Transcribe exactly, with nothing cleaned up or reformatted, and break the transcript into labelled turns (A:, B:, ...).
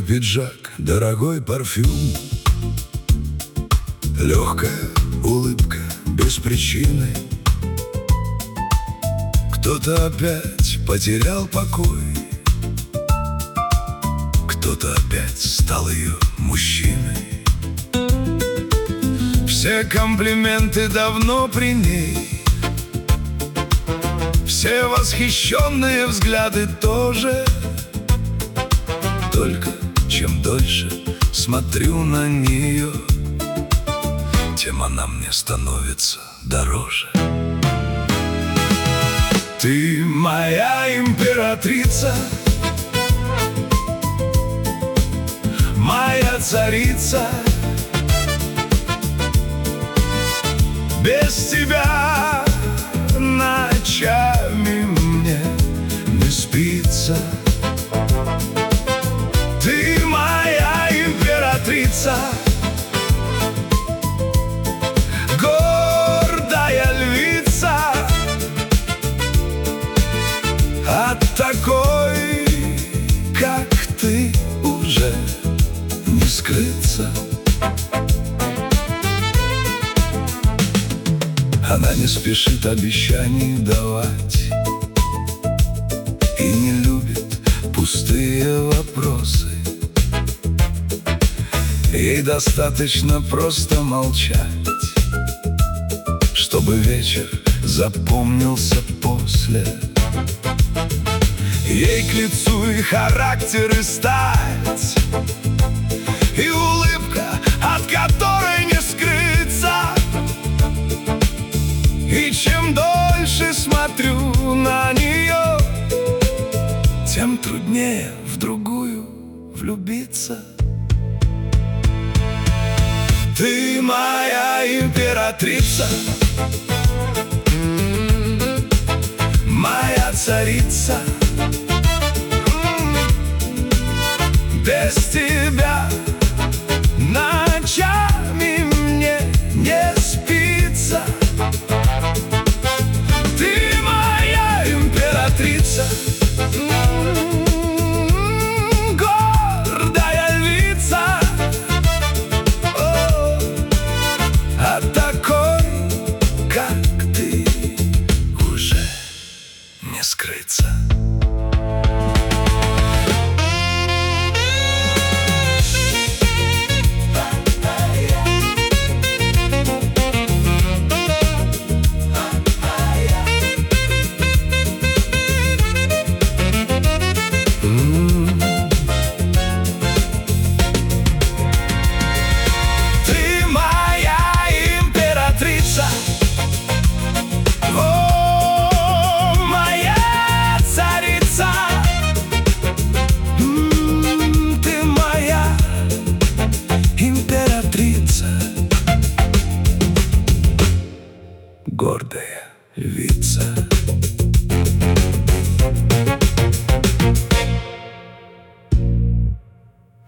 A: пиджак, дорогой парфюм, легкая улыбка без причины. Кто-то опять потерял покой, кто-то опять стал ее мужчиной. Все комплименты давно при ней, все восхищенные взгляды тоже. Только чем дольше смотрю на нее, тем она мне становится дороже. Ты моя императрица, моя царица. Без тебя ночами мне не спится. Ты моя императрица, гордая львица. От такой, как ты, уже не скрыться. Она не спешит обещаний давать и не любит пустые вопросы. Ей достаточно просто молчать, чтобы вечер запомнился после. Ей к лицу и характер, и стать, и улыбка, от которой не скрыться. И чем дольше смотрю на нее, тем труднее в другую влюбиться. Ты моя императрица, моя царица. Без тебя ночами мне не спится. Ты моя императрица, гордая львица. О, а такой, как ты, уже не скрыться. Гордая львица.